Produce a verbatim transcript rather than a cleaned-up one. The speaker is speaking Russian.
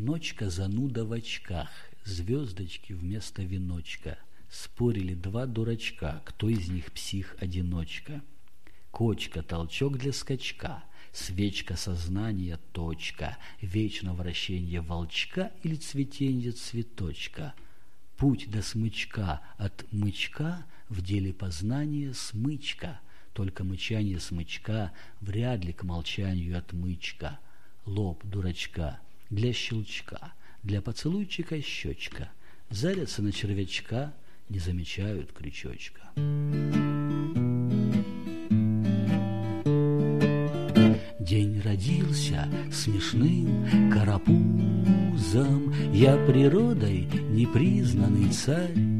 Ночка зануда в очках, звездочки вместо веночка. Спорили два дурачка, кто из них псих-одиночка. Кочка, толчок для скачка, свечка сознания, точка, вечно вращенье волчка или цветенье цветочка. Путь до смычка от мычка в деле познания смычка, только мычание смычка вряд ли к молчанию отмычка. Лоб дурачка для щелчка, для поцелуйчика щечка, зарятся на червячка, не замечают крючочка. День родился смешным карапузом, я природой непризнанный царь.